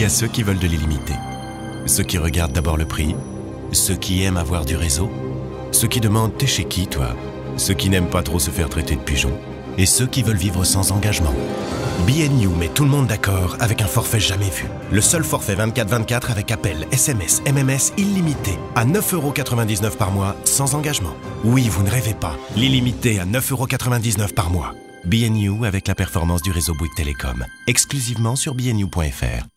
y a ceux qui veulent de l'illimité. Ceux qui regardent d'abord le prix. Ceux qui aiment avoir du réseau. Ceux qui demandent « T'es chez qui, toi ?» Ceux qui n'aiment pas trop se faire traiter de pigeon. Et ceux qui veulent vivre sans engagement. B&U met tout le monde d'accord avec un forfait jamais vu. Le seul forfait 24/24 avec appel, SMS, MMS illimité à 9,99€ par mois sans engagement. Oui, vous ne rêvez pas. L'illimité à 9,99€ par mois. B&U avec la performance du réseau Bouygues Télécom. Exclusivement sur bnu.fr.